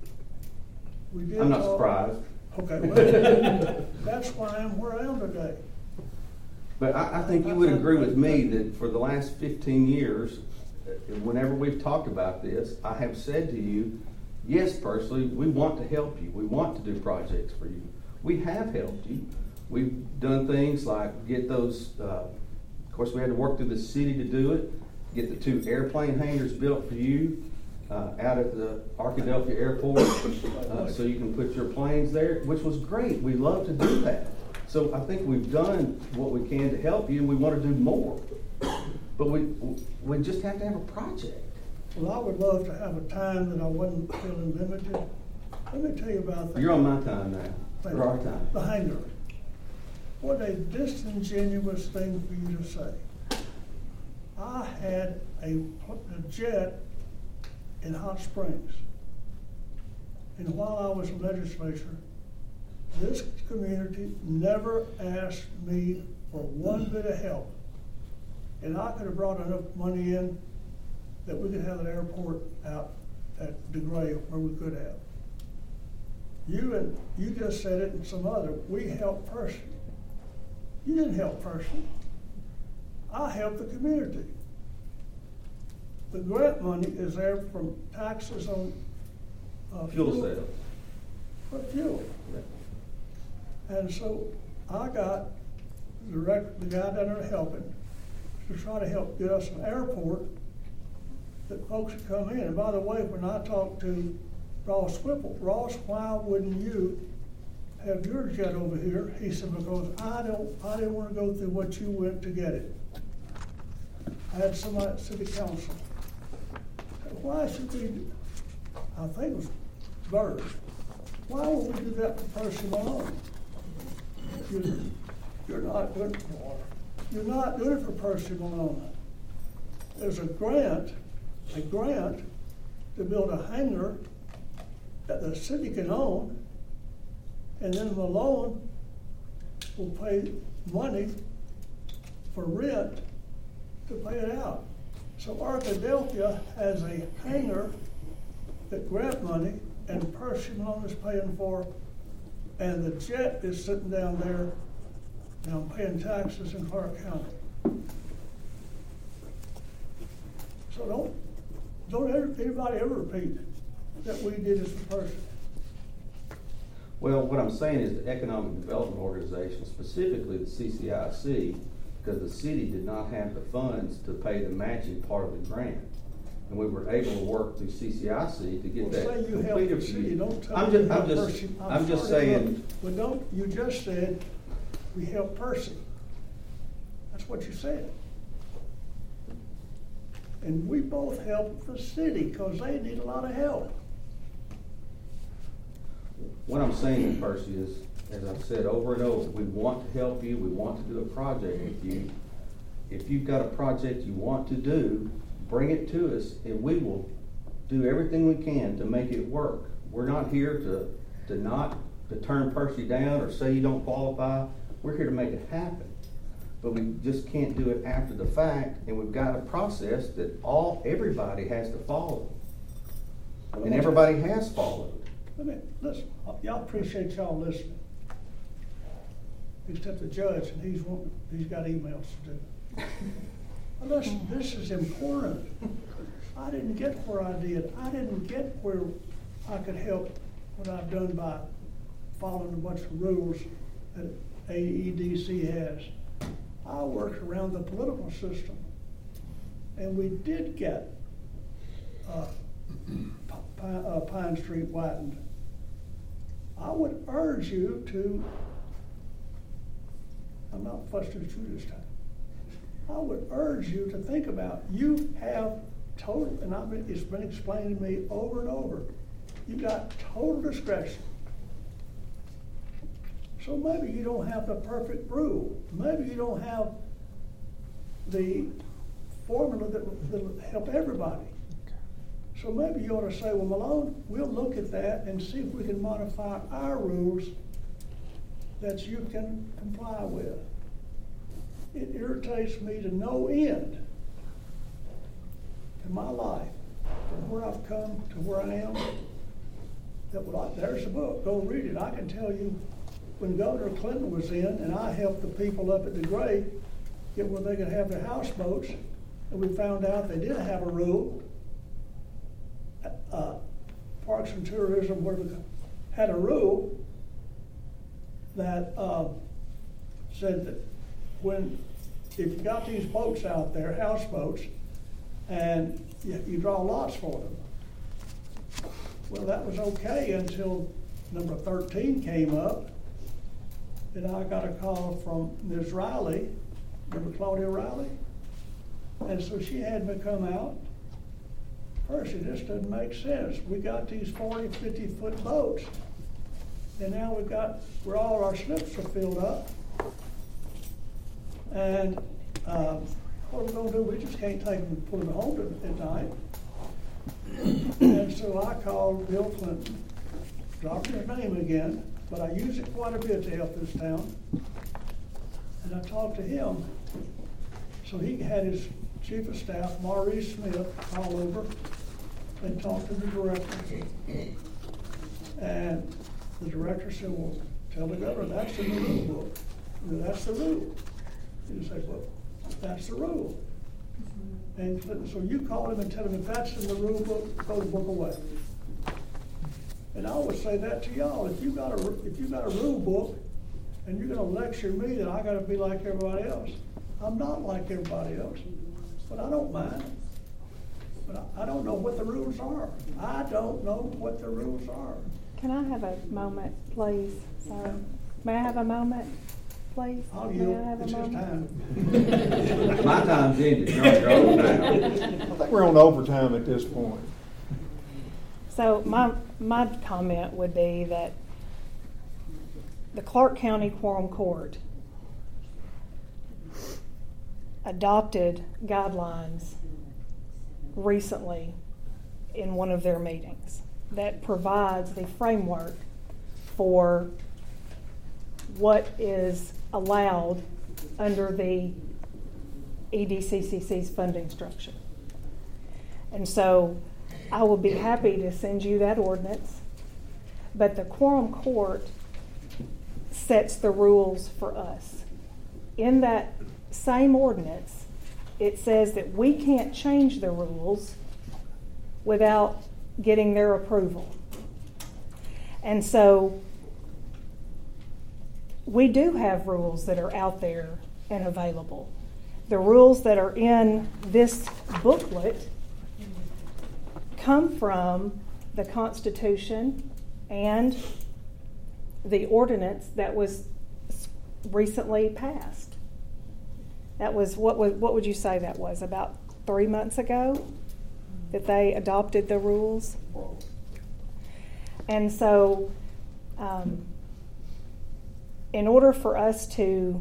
We did I'm not talk- surprised. Okay, well, that's why I'm where I am today. But I, I think you would agree with me that for the last fifteen years, uh, whenever we've talked about this, I have said to you, yes, personally, we want to help you. We want to do projects for you. We have helped you. We've done things like get those, uh, of course, we had to work through the city to do it, get the two airplane hangars built for you uh, out at the Arkadelphia Airport uh, so you can put your planes there, which was great. We love to do that. So I think we've done what we can to help you, and we want to do more. But we, we just have to have a project. Well, I would love to have a time that I wasn't feeling limited. Let me tell you about that. You're on my time now. Or our time. The hangar. What a disingenuous thing for you to say. I had a, a jet in Hot Springs. And while I was in legislature, this community never asked me for one bit of help. And I could have brought enough money in that we could have an airport out at DeGray where we could have. You and you just said it and some other, we helped person. You didn't help person. I helped the community. the grant money is there from taxes on, uh, Fuel fuel. sales. For fuel. And so I got the rec, the guy down there helping, to try to help get us an airport that folks would come in. And by the way, when I talked to Ross Whipple, Ross, why wouldn't you have your jet over here? He said, because I don't, I didn't want to go through what you went to get it. I had somebody at city council. Why should we do, I think it was Bird, why would we do that for Percy Malone? You're, you're not doing it for, you're not doing it for Percy Malone. There's a grant, a grant to build a hangar that the city can own, and then Malone will pay money for rent to pay it out. So Arkadelphia has a hangar that grant money and Percy Malone is paying for, and the jet is sitting down there, and I'm paying taxes in Clark County. So don't, don't ever, anybody ever repeat that we did this for Percy. Well, what I'm saying is the Economic Development Organization, specifically the C C I C, because the city did not have the funds to pay the matching part of the grant. And we were able to work through C C I C to get Well, that say you help completed the for city, you. don't tell I'm me just, you I'm help just, Percy. I'm just sorry, saying, look, But don't, you just said we help Percy. That's what you said. And we both help the city because they need a lot of help. what I'm saying, Percy, is, as I've said over and over, we want to help you, we want to do a project with you. If you've got a project you want to do, bring it to us and we will do everything we can to make it work. We're not here to, to not, to turn Percy down or say you don't qualify. We're here to make it happen. But we just can't do it after the fact, and we've got a process that all, everybody has to follow. And everybody has followed. Let me, listen, y'all appreciate y'all listening. Except the judge, and he's wanting, he's got emails to do. But listen, this is important. I didn't get where I did. I didn't get where I could help what I've done by following a bunch of rules that A E D C has. I worked around the political system, and we did get uh, Pine, uh, Pine Street widened. I would urge you to, I'm not fussing at you this time. I would urge you to think about, you have total, and I've been, it's been explained to me over and over, you've got total discretion. So maybe you don't have the perfect rule. Maybe you don't have the formula that will help everybody. So maybe you ought to say, well, Malone, we'll look at that and see if we can modify our rules that you can comply with. It irritates me to no end in my life, from where I've come to where I am, that well, there's a book, go read it. I can tell you, when Governor Clinton was in, and I helped the people up at the Gray get where they could have their houseboats, and we found out they did have a rule. Uh, Parks and Tourism, whatever, had a rule that uh, said that when, if you got these boats out there, houseboats, and you, you draw lots for them. Well, that was okay until number thirteen came up. And I got a call from Miz Riley, remember Claudia Riley? And so she had me come out. Percy, this doesn't make sense. We got these forty, fifty foot boats. And now we've got, where all our slips are filled up. And um, what are we gonna do? We just can't take them and pull them home at night. And so I called Bill Clinton, dropped his name again, but I use it quite a bit to help this town. And I talked to him. So he had his chief of staff, Maurice Smith, call over and talk to the director. And the director said, well, tell the governor that's the new rule book. That's the rule. He said, well, that's the rule. And so you call him and tell him if that's in the rule book, throw the book away. And I always say that to y'all, if you got a, if you got a rule book and you're gonna lecture me that I gotta be like everybody else, I'm not like everybody else, but I don't mind. But I, I don't know what the rules are. I don't know what the rules are. Can I have a moment, please, sir? May I have a moment, please? I'll May I yield, have a it's his moment? time. My time's ended, you're on your own now. I think we're on overtime at this point. So my, my comment would be that the Clark County Quorum Court adopted guidelines recently in one of their meetings that provides the framework for what is allowed under the E D C C C's funding structure. And so I will be happy to send you that ordinance, but the Quorum Court sets the rules for us. In that same ordinance, it says that we can't change the rules without getting their approval. And so we do have rules that are out there and available. The rules that are in this booklet come from the Constitution and the ordinance that was recently passed. That was, what was, what would you say that was, about three months ago that they adopted the rules? And so um, in order for us to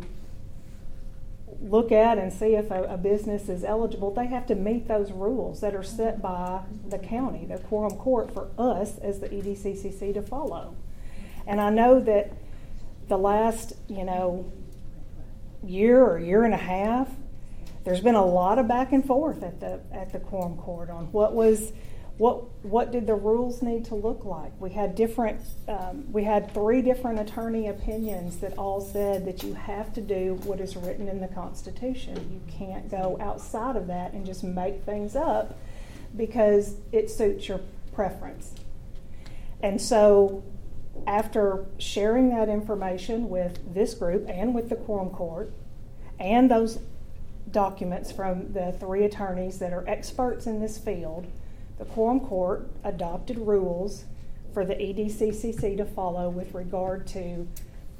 look at and see if a, a business is eligible, they have to meet those rules that are set by the county, the Quorum Court, for us as the E D C C C to follow. And I know that the last, you know, year or year and a half, there's been a lot of back and forth at the at the Quorum Court on what was what what did the rules need to look like. We had different um, we had three different attorney opinions that all said that you have to do what is written in the Constitution. You can't go outside of that and just make things up because it suits your preference. And so after sharing that information with this group and with the Quorum Court and those documents from the three attorneys that are experts in this field, the Quorum Court adopted rules for the E D C C C to follow with regard to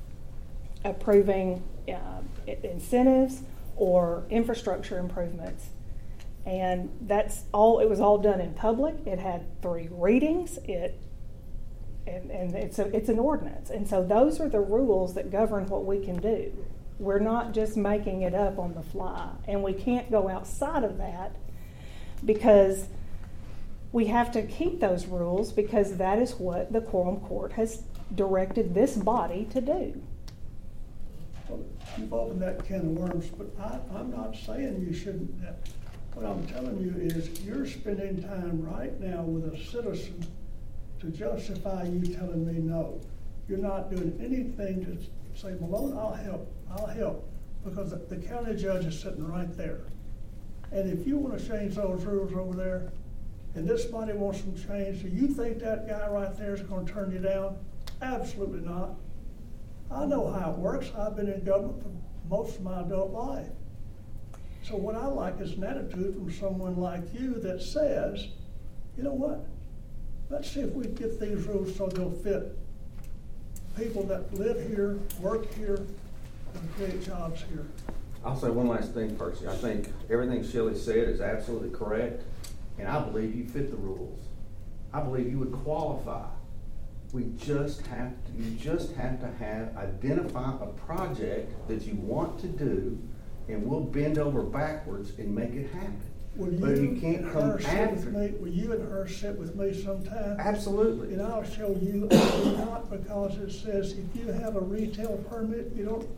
approving uh, incentives or infrastructure improvements. And that's all, it was all done in public. It had three readings. It And, and it's, a, it's an ordinance. And so those are the rules that govern what we can do. We're not just making it up on the fly. And we can't go outside of that because we have to keep those rules because that is what the Quorum Court has directed this body to do. Well, you've opened that can of worms, but I, I'm not saying you shouldn't. What I'm telling you is you're spending time right now with a citizen to justify you telling me no. You're not doing anything to say, Malone, I'll help, I'll help, because the, the county judge is sitting right there. And if you want to change those rules over there, and this body wants them changed, do you think that guy right there is going to turn you down? Absolutely not. I know how it works. I've been in government for most of my adult life. So what I like is an attitude from someone like you that says, you know what? Let's see if we can get these rules so they'll fit people that live here, work here, and create jobs here. I'll say one last thing, Percy. I think everything Shelley said is absolutely correct, and I believe you fit the rules. I believe you would qualify. We just have to, you just have to have, identify a project that you want to do, and we'll bend over backwards and make it happen. Will But you you can't and come her sit after. with me? Will you and her sit with me sometime? Absolutely. And I'll show you, I do not, because it says if you have a retail permit, you don't,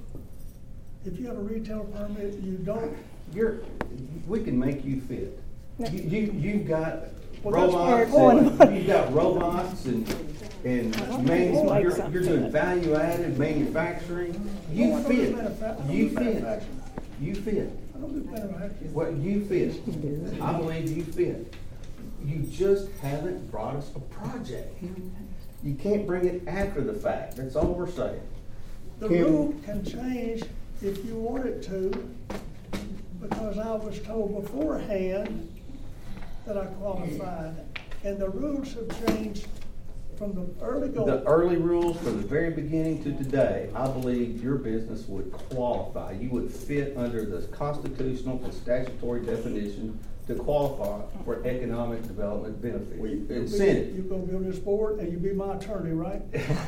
if you have a retail permit, you don't. You're, we can make you fit. You, you, you've got Well, that's robots, where I'm and, going. you've got robots and, and manu- Make you're, something you're doing up. value-added manufacturing. No, You I don't do fit. manufa- I don't You do fit. manufacturing. You fit. I don't do better than Well, you fit. I believe you fit. You just haven't brought us a project. You can't bring it after the fact. That's all we're saying. The Kim? rule can change if you want it to, because I was told beforehand that I qualified. And the rules have changed from the early going. The early rules from the very beginning to today, I believe your business would qualify. You would fit under the constitutional and statutory definition to qualify for economic development benefit. Incentive. You're gonna be on this board and you be my attorney, right?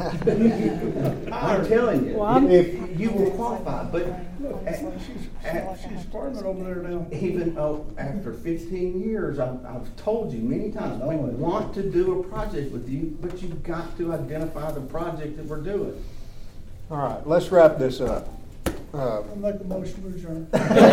I'm telling you, Well, I'm- if you will qualify, but Look, at- she's, at- she's farming over there now. even though after fifteen years, I've, I've told you many times, we want to do a project with you, but you've got to identify the project that we're doing. All right, let's wrap this up. Uh, I'll make a motion to adjourn.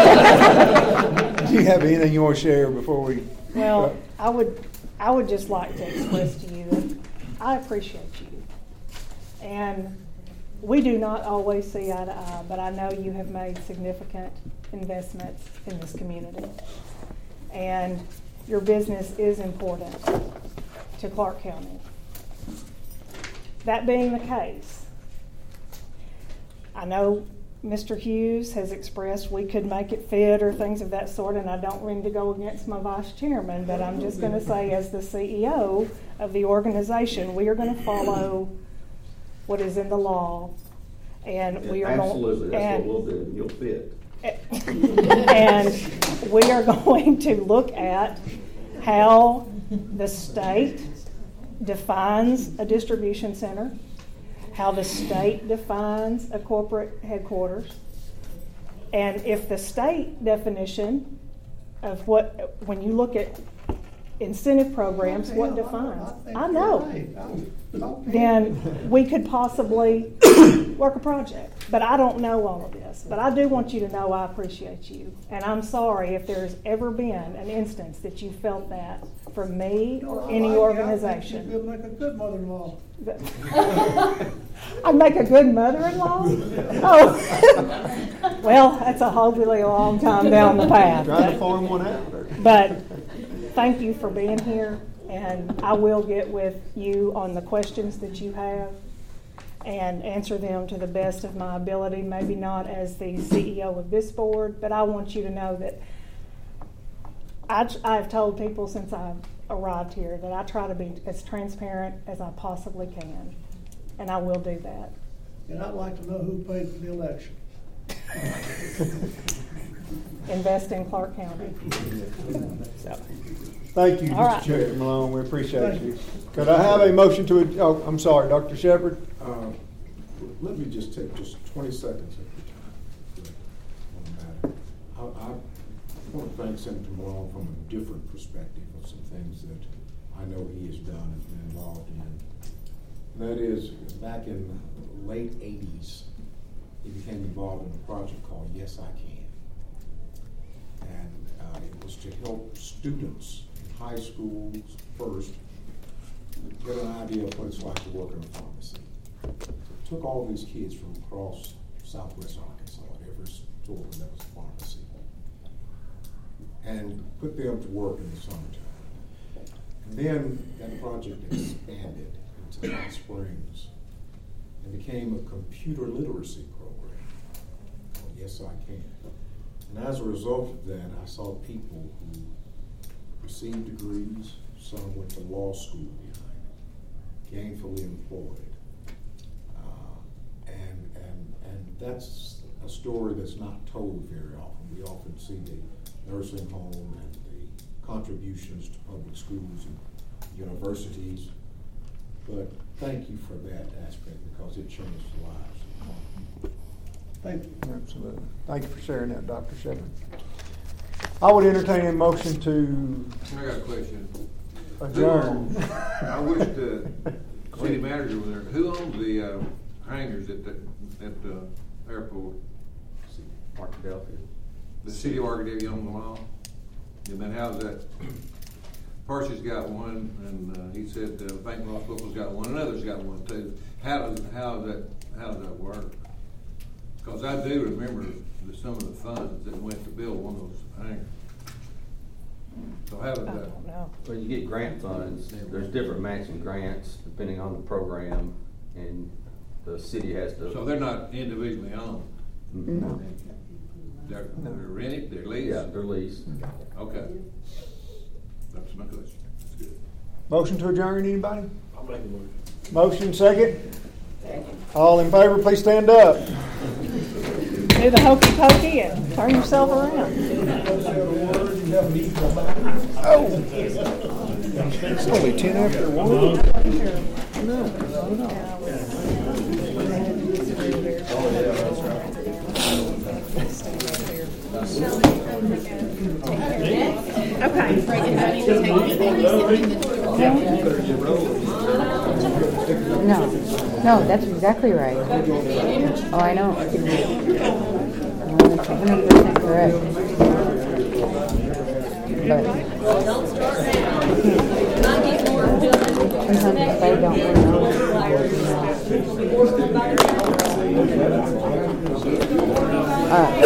Do you have anything you want to share before we? Well, I would, I would just like to express to you that I appreciate you. And we do not always see eye to eye, but I know you have made significant investments in this community. And your business is important to Clark County. That being the case, I know Mister Hughes has expressed we could make it fit or things of that sort, and I don't mean to go against my vice chairman, but I'm just going to say as the C E O of the organization, we are going to follow what is in the law, and we are Absolutely, going, that's and, what we'll do, you'll fit. and we are going to look at how the state defines a distribution center, how the state defines a corporate headquarters, and if the state definition of what, when you look at incentive programs, what defines, I know, then we could possibly work a project. But I don't know all of this. But I do want you to know I appreciate you. And I'm sorry if there's ever been an instance that you felt that from me or any organization. You'll make a good mother-in-law. I'd make a good mother-in-law? Oh, well, that's a hopefully a long time down the path. Trying to farm one out. But thank you for being here, and I will get with you on the questions that you have and answer them to the best of my ability, maybe not as the C E O of this board, but I want you to know that I, I've told people since I arrived here that I try to be as transparent as I possibly can, and I will do that. And I'd like to know who paid for the election. Invest in Clark County. So. Thank you, All right. Mister Chair Malone, we appreciate you. Could I have a motion to, ad- oh, I'm sorry, Doctor Shepherd? Uh, Let me just take just twenty seconds of your time on the matter. I, I want to thank Senator Malone from a different perspective of some things that I know he has done and been involved in. And that is, back in the late eighties, he became involved in a project called Yes I Can. And uh, it was to help students in high schools first get an idea of what it's like to work in a pharmacy. So took all these kids from across southwest Arkansas at every store where there was a pharmacy and put them to work in the summertime. And then that project expanded into Hot Springs and became a computer literacy program called Yes I Can. And as a result of that, I saw people who received degrees, some went to law school behind it, gainfully employed. And, and, and that's a story that's not told very often. We often see the nursing home and the contributions to public schools and universities. But thank you for that aspect because it changed lives. Thank you. Absolutely. Thank you for sharing that, Doctor Shepherd. I would entertain a motion to I got a question. adjourn. I wish the city manager was there. Who owns the uh, hangars at the, at the airport? Arkadelphia. The city of Arkadelphia owns them all? And then how's that? Percy's got one, and uh, he said uh, Bank Ross Local's got one, and others got one too. How does, how does that, how does that work? Cause I do remember the, some of the funds that went to build one of those hangars. So how I did that? don't know. Well, you get grant funds, there's different matching grants depending on the program, and the city has to. So they're not individually owned? No. They're, they're rented, they're leased? Yeah, they're leased. Okay. That's my question. That's good. Motion to adjourn, anybody? I'll make a motion. Motion second? All in favor, please stand up. Do the hokey pokey and turn yourself around. Oh. It's only ten after one. No, no, no. Okay. No, no, that's exactly right. Oh, I know. No, that's one hundred percent correct. But sometimes they don't know. Uh,